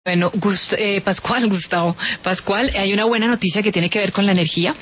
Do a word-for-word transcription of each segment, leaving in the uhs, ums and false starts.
Bueno, Gust eh, Pascual, Gustavo, Pascual, hay una buena noticia que tiene que ver con la energía.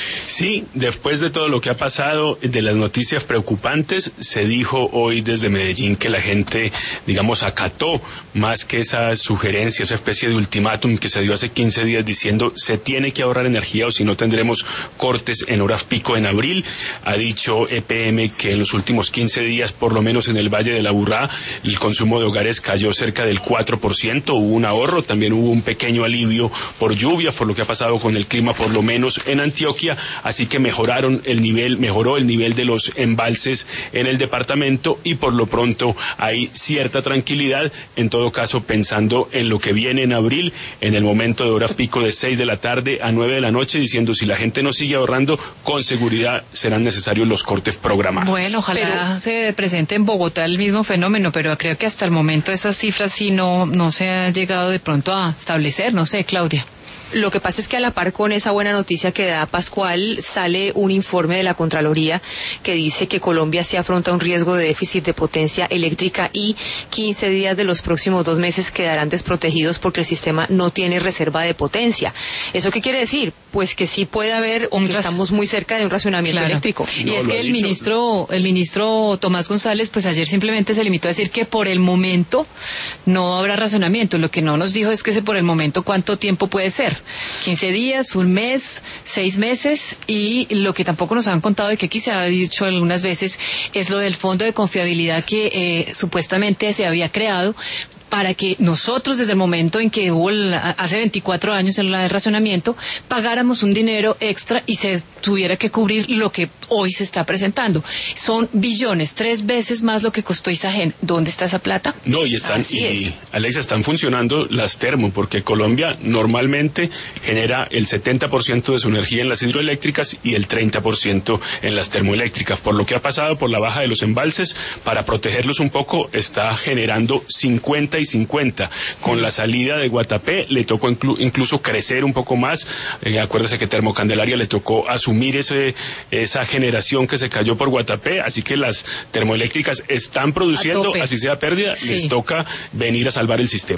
Sí, después de todo lo que ha pasado, de las noticias preocupantes, se dijo hoy desde Medellín que la gente, digamos, acató más que esa sugerencia, esa especie de ultimátum que se dio hace quince días diciendo se tiene que ahorrar energía o si no tendremos cortes en horas pico en abril. Ha dicho E P M que en los últimos quince días, por lo menos en el Valle de la Aburrá, el consumo de hogares cayó cerca del cuatro por ciento, hubo un ahorro, también hubo un pequeño alivio por lluvia, por lo que ha pasado con el clima, por lo menos en Antioquia. Así que mejoraron el nivel, mejoró el nivel de los embalses en el departamento y por lo pronto hay cierta tranquilidad, en todo caso pensando en lo que viene en abril, en el momento de horas pico de seis de la tarde a nueve de la noche, diciendo si la gente no sigue ahorrando, con seguridad serán necesarios los cortes programados. Bueno, ojalá pero, se presente en Bogotá el mismo fenómeno, pero creo que hasta el momento esas cifras sí no, no se han llegado de pronto a establecer, no sé, Claudia. Lo que pasa es que a la par con esa buena noticia que da Pascual, sale un informe de la Contraloría que dice que Colombia se afronta un riesgo de déficit de potencia eléctrica y quince días de los próximos dos meses quedarán desprotegidos porque el sistema no tiene reserva de potencia. ¿Eso qué quiere decir? Pues que sí puede haber o que estamos muy cerca de un racionamiento claro. eléctrico. Y no, es que el dicho. ministro, el ministro Tomás González, pues ayer simplemente se limitó a decir que por el momento no habrá racionamiento. Lo que no nos dijo es que ese por el momento cuánto tiempo puede ser. quince días, un mes, seis meses, y lo que tampoco nos han contado y que aquí se ha dicho algunas veces es lo del fondo de confiabilidad que eh, supuestamente se había creado para que nosotros desde el momento en que hubo el, hace veinticuatro años el racionamiento pagáramos un dinero extra y se tuviera que cubrir lo que hoy se está presentando. Son billones, tres veces más lo que costó Isagen. ¿Dónde está esa plata? No, y están, Así y es. Alexa, están funcionando las termo, porque Colombia normalmente genera el setenta por ciento de su energía en las hidroeléctricas y el treinta por ciento en las termoeléctricas. Por lo que ha pasado por la baja de los embalses, para protegerlos un poco, está generando cincuenta y cincuenta. Con la salida de Guatapé le tocó inclu incluso crecer un poco más. Eh, acuérdese que Termocandelaria le tocó asumir ese esa generación que se cayó por Guatapé, así que las termoeléctricas están produciendo, así sea pérdida, sí. Les toca venir a salvar el sistema.